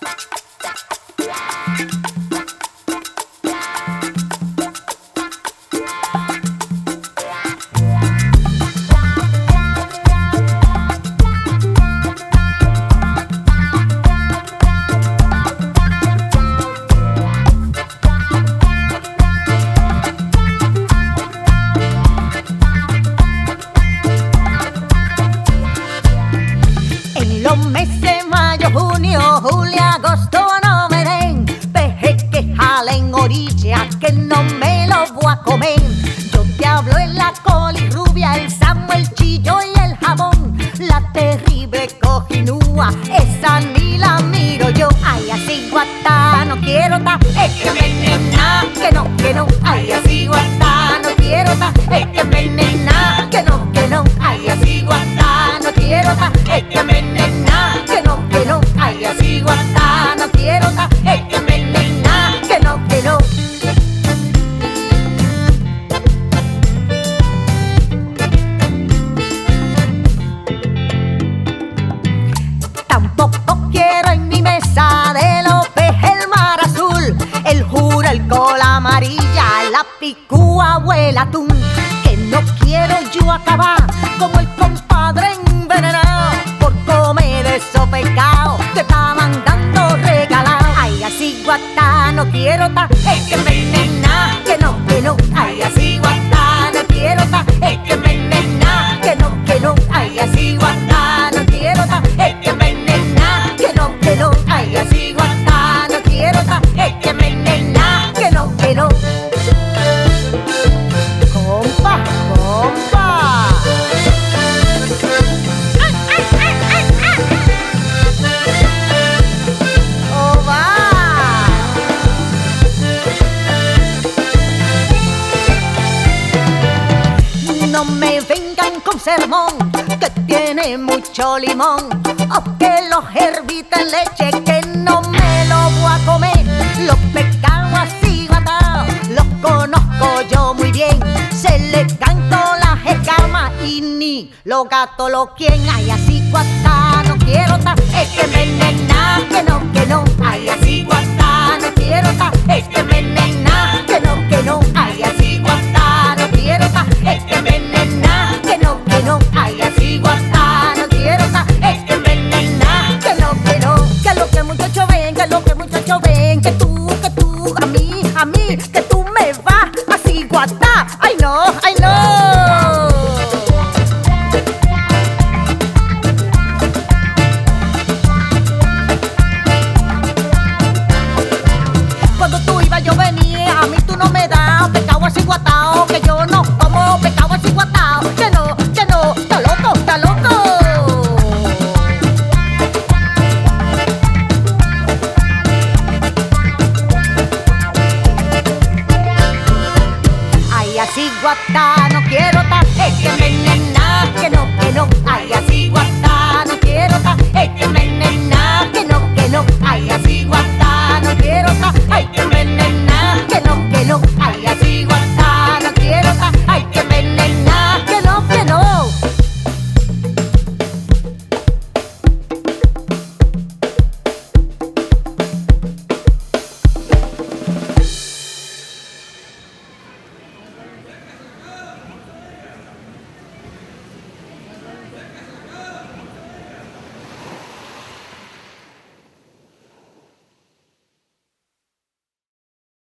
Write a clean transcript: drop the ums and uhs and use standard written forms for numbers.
Los meses mayo, junio, julio, agosto no me den peje que jalen orilla, que no me lo voy a comer. Yo te hablo en la colirrubia, el samo, el chillo y el jamón. La terrible cojinúa, esa ni la miro yo. Ay, así guatá, no quiero ta, es que me nena, que no. Ay, así guatá, no quiero ta, es que me nena, que no. Ay, así guatá, no quiero ta, es que me nena, que no. Ay, así guatá, no quiero ta, es que me nena, que no. Tampoco quiero en mi mesa de los pejes el mar azul, el jura, el cola amarilla, la picúa o el atún. Que no quiero yo acabar como el compadre envenenado por comer esos pecados que estaban dando regalado. Ay, así guatá, no quiero ta, es que me nena, que no. Ay, así guatá, no quiero ta, es que me nena, que no. Ay, así guatá, no quiero ta, es que me nena, que no. Ay, así guatá, no quiero ta, es que me nena, que no. Compa. Oh, va. No me vengan con sermón, que tiene mucho limón, o que los hervita en leche, que no me lo voy a comer. Los pescados así guatados, los conozco yo muy bien, se les canto las escamas y ni los gatos lo quieren. Ay, así guatá, no quiero ta, es que me nena, que no. Ay, así guatá, no quiero ta, es que me nena, que no. Ay, así guatá, no quiero ta, es que me nena, que no. Ay, así guatá, no quiero ta, es que me nena, que no. Que lo que muchachos ven, que tú, a mí, que tú me vas así guatá. Ay, no. Cuando tú ibas yo venía, a mí tú no me das pescado así guatao, que yo no como pescado así guatao, que no, está loco. Ay, así guatao.